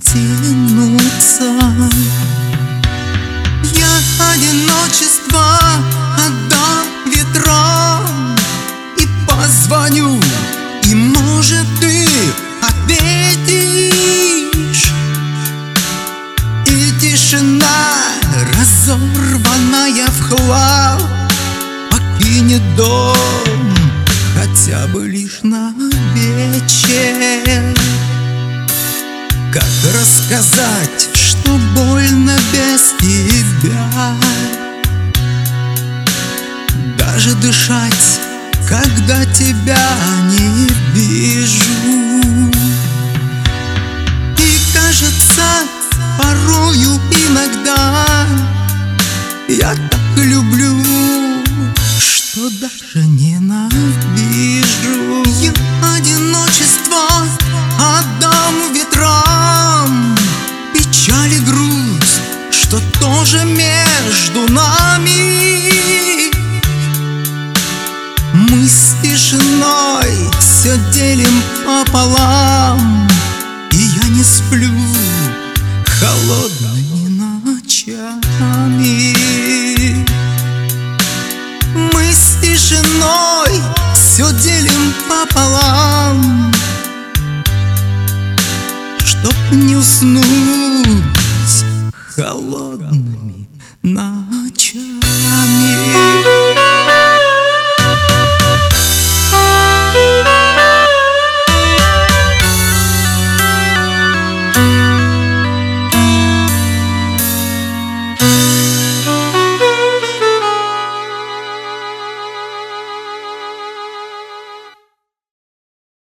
тянутся. Я одиночество отдам ветрам и позвоню, и, может, ты ответишь. И тишина, разорванная в хлам, покинет дом хотя бы лишь на вечер. Как рассказать, что больно без тебя? Даже дышать, когда тебя не вижу. И кажется, порою иногда я так люблю, что даже ненавижу. Я одиночество отдам ветрам, печаль и грусть, что тоже между нами. Мы с тишиной все делим пополам, и я не сплю холодными ночами. Мы с тишиной все делим пополам, чтоб не уснуть холодными ночами.